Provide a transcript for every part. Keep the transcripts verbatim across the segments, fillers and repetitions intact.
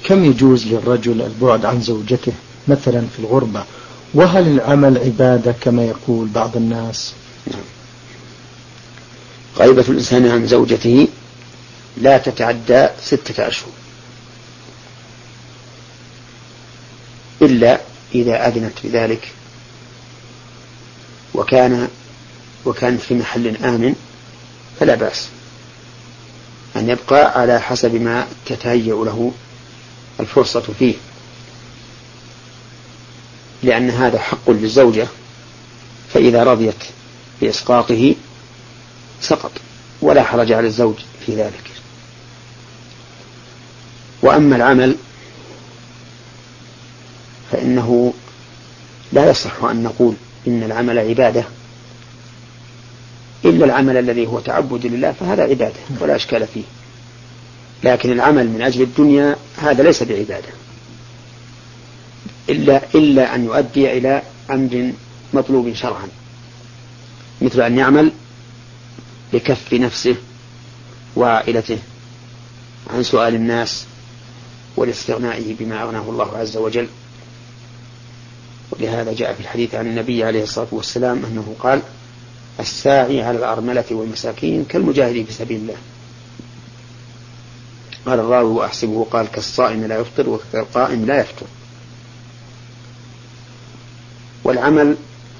كم يجوز للرجل البعد عن زوجته مثلا في الغربة؟ وهل العمل عبادة كما يقول بعض الناس؟ غيبة الإنسان عن زوجته لا تتعدى ستة أشهر إلا إذا أذنت بذلك وكان وكان في محل آمن فلا بأس أن يبقى على حسب ما تتهيأ له الفرصة فيه، لأن هذا حق للزوجة، فإذا رضيت بإسقاطه سقط ولا حرج على الزوج في ذلك. وأما العمل فإنه لا يصح أن نقول إن العمل عبادة إلا العمل الذي هو تعبد لله، فهذا عبادة ولا أشكال فيه، لكن العمل من أجل الدنيا هذا ليس بعبادة إلا, إلا أن يؤدي إلى أمر مطلوب شرعا، مثل أن يعمل لكف نفسه وعائلته عن سؤال الناس ولاستغنائه بما أغناه الله عز وجل. ولهذا جاء في الحديث عن النبي عليه الصلاة والسلام أنه قال: الساعي على الأرملة والمساكين كالمجاهد في سبيل الله. قال الراوي وأحسبه قال: كالصائم لا يفطر وكالقائم لا يفطر. والعمل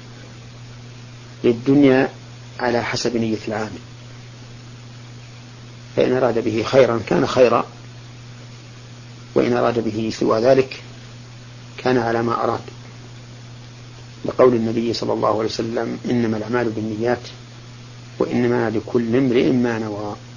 للدنيا على حسب نية العامل، فإن أراد به خيرا كان خيرا، وإن أراد به سوى ذلك كان على ما أراد، لقول النبي صلى الله عليه وسلم: إنما الأعمال بالنيات وإنما لكل امرئ ما نوى.